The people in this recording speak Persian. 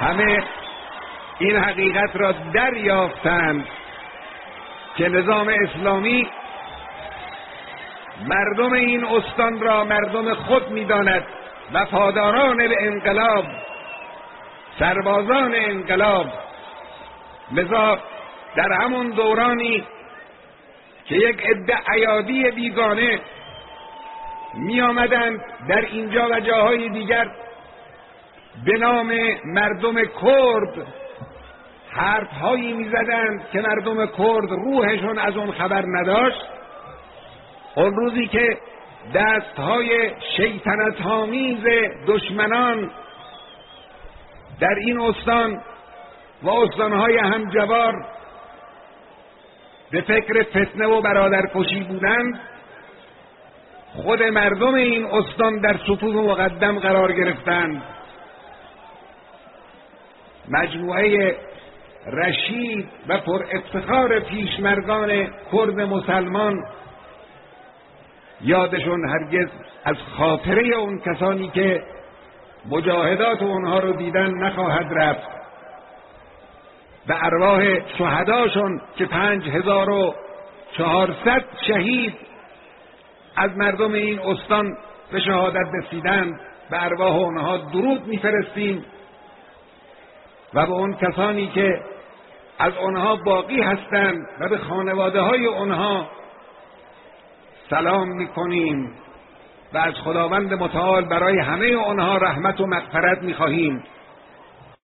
همه این حقیقت را دریافتند که نظام اسلامی مردم این استان را مردم خود می‌داند، وفاداران به انقلاب، سربازان انقلاب. لذا در همون دورانی که یک عده ایادی بیگانه می آمدند در اینجا و جاهای دیگر به نام مردم کرد حرفهایی می زدند که مردم کرد روحشون از اون خبر نداشت، اون روزی که دستهای شیطنت‌آمیز دشمنان در این استان و استانهای همجوار به فکر فتنه و برادرکشی بودند، خود مردم این استان در صفوف مقدم قرار گرفتند. مجموعه رشید و پر افتخار پیشمردان کرد مسلمان یادشون هرگز از خاطره اون کسانی که مجاهدات اونها رو دیدن نخواهد رفت. به ارواح شهداشون که 5400 شهید از مردم این استان به شهادت رسیدند، به ارواح اونها درود میفرستیم و به اون کسانی که از اونها باقی هستند و به خانواده های اونها سلام میکنیم و از خداوند متعال برای همه اونها رحمت و مغفرت میخواهیم.